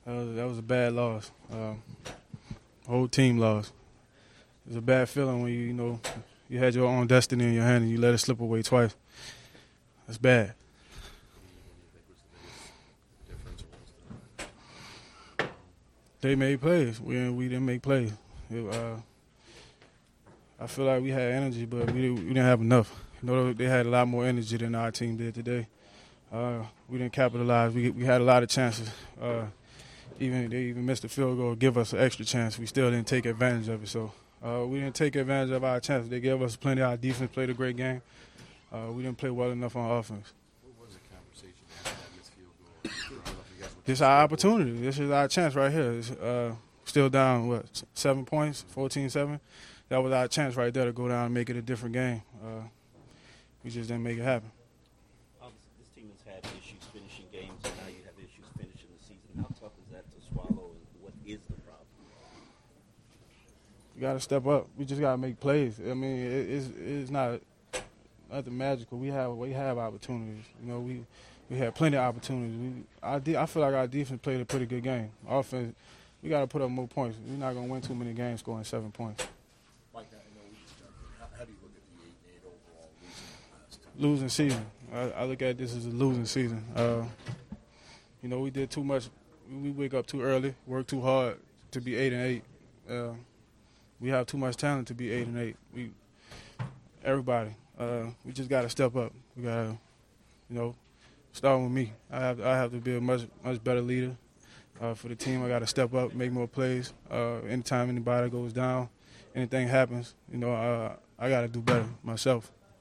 That was a bad loss. Whole team lost. It's a bad feeling when you had your own destiny in your hand and you let it slip away twice. That's bad. They made plays. We didn't make plays. I feel like we had energy, but we didn't have enough. They had a lot more energy than our team did today. We didn't capitalize. We had a lot of chances. They even missed a field goal to give us an extra chance. We still didn't take advantage of it. So we didn't take advantage of our chances. They gave us plenty. Our defense played a great game. We didn't play well enough on offense. What was the conversation after that missed field goal? This is our opportunity. This is our chance right here. Still down, 7 points, 14-7. That was our chance right there to go down and make it a different game. We just didn't make it happen. This team has had issues finishing games, and now you have issues finishing the season. How tough is that to swallow, and what is the problem? You got to step up. We just got to make plays. I mean, it's not nothing magical. We have opportunities. We had plenty of opportunities. I feel like our defense played a pretty good game. Offense, we got to put up more points. We're not going to win too many games scoring 7 points. Mike, I know we just jumped in. How do you look at the 8-8 overall losing the last 2? Losing season. I look at this as a losing season. We did too much. We wake up too early, work too hard to be 8-8. We have too much talent to be 8-8. Everybody. We just got to step up. We got to, start with me. I have to be a much better leader for the team. I got to step up, make more plays. Anytime anybody goes down, anything happens, I got to do better myself.